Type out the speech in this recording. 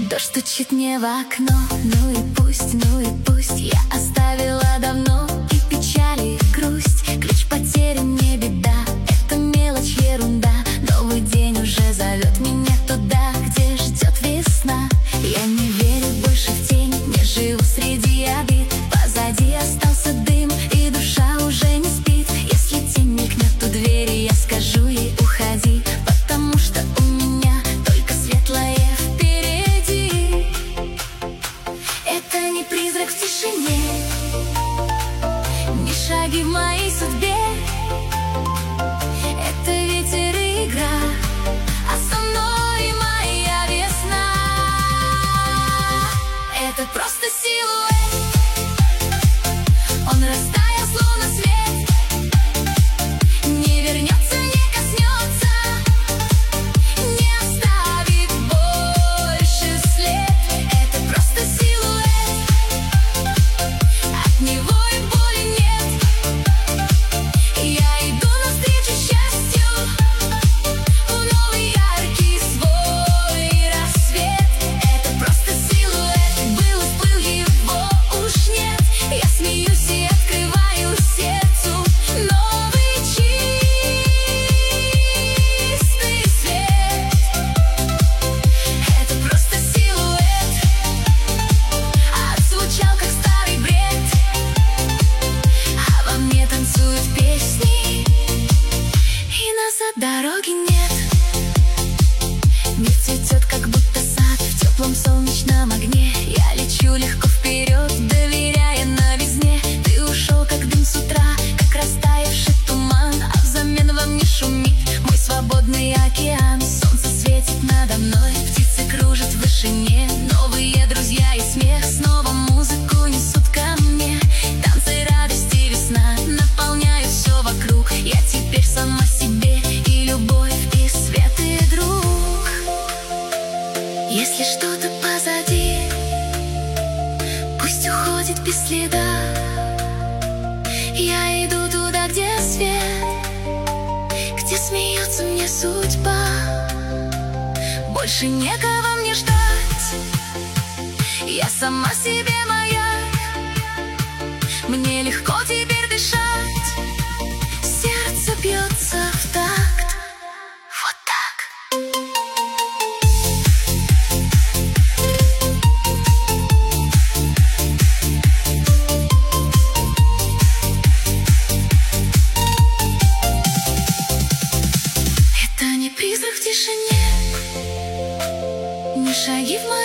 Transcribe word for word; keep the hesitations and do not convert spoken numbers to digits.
Дождь стучит мне в окно, ну и пусть, ну и пусть. Я оставила давно и печаль, и грусть. Ключ потерян, не беда, это мелочь, ерунда. Новый день уже зовет меня туда, где ждет весна. Я не верю больше в тень, не живу среди обид. Позади остался дым, и душа уже не спит. Если тень мелькнет у двери, я скажу ей: уходи, потому что у меня только светлое впереди. Это не призрак в тишине, не шаги в моей судьбе. Это ветер и игра, а со мной моя весна. Это просто силуэт, он растаял словно свет, не вернется, не коснется, не оставит больше след. Это просто силуэт, от него и боли нет. Я иду навстречу счастью, в новый яркий свой рассвет. Это просто силуэт, был и сплыл, его уж нет. Я смеюсь и открываю сердцу новый чистый свет. Это просто силуэт, отзвучал как старый бред, а во мне танцуют песни, и назад дороги нет. Мир цветет, как будто сад в теплом солнечном огне. Я лечу легко вперед, доверяя новизне. Ты ушел, как дым с утра, как растаявший туман, а взамен во мне шумит мой свободный океан. Солнце светит надо мной, птицы кружат в вышине. Новые друзья и смех снова музыку несут ко мне. Танцы, радость и весна наполняют все вокруг. Я теперь сама себе и любовь, и свет, и друг. Если что-то позади, пусть уходит без следа. Я иду туда, где свет, где смеется мне судьба. Больше некого мне ждать, я сама себе маяк. Мне легко теперь дышать, сердце бьется в такт. Вот так. Это не призрак в тишине, не шаги в моей